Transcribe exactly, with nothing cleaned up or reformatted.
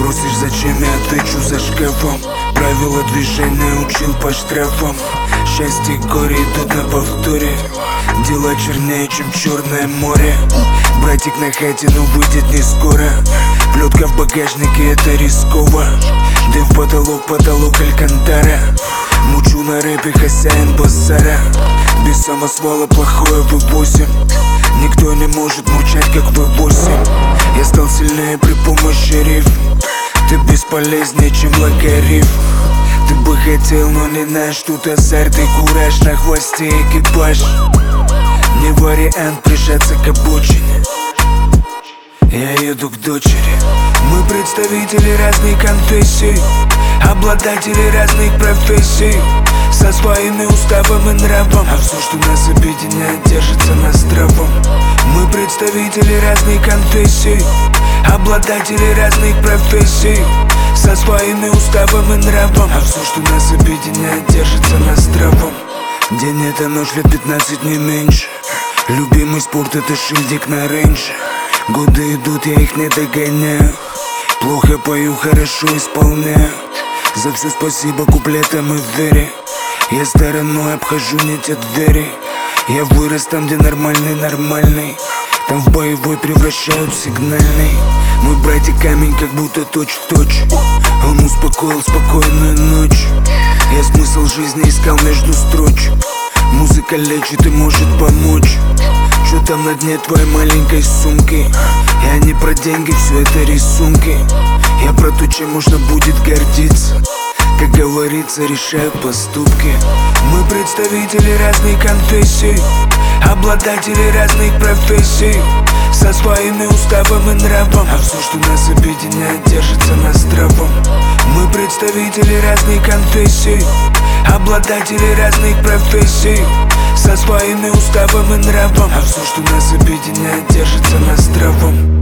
Спросишь, зачем, я отвечу: за шкафом. Правила движения учил по штрафам. Счастье и горе идут на повторе. Дела чернее, чем Черное море. Братик на хате, но выйдет не скоро. Плетка в багажнике, это рисково. Дым в потолок, потолок алькантара. Мучу на рэпе, хозяин базара. Без самосвала плохое вывозим. Никто не может мурчать, как вэ восемь. Я стал сильнее при помощи рифм. Ты бесполезнее, чем логарифм. Ты бы хотел, но не знаешь, тут азарт и кураж. На хвосте экипаж. Не вариант прижаться к обочине. Я еду к дочери. Мы представители разных конфессий, обладатели разных профессий, со своими уставом и нравом. А все, что нас объединяет, держится на здравом. Мы представители разных конфессий, обладатели разных профессий, со своими уставом и нравом. А все, что нас объединяет, держится на здравом. День это ночь, лет пятнадцать, не меньше. Любимый спорт это шильдик на рейнже. Годы идут, я их не догоняю. Плохо пою, хорошо исполняю. За все спасибо куплетам и вере. Я стороной обхожу не те двери. Я вырос там, где нормальный нормальный. Там в боевой превращают в сигнальный. Мой братик камень, как будто точь-в-точь. Он успокоил спокойную ночь. Я смысл жизни искал между строчек. Музыка лечит и может помочь. Что там на дне твоей маленькой сумки? Я не про деньги, все это рисунки. Я про то, чем можно будет гордиться. Как говорится, решают поступки. Мы представители разных конфессий, обладатели разных профессий, со своими уставом и нравом. А все, что нас объединяет, держится на здравом. Мы представители разных конфессий, обладатели разных профессий, со своими уставом и нравом. А все, что нас объединяет, держится на здравом.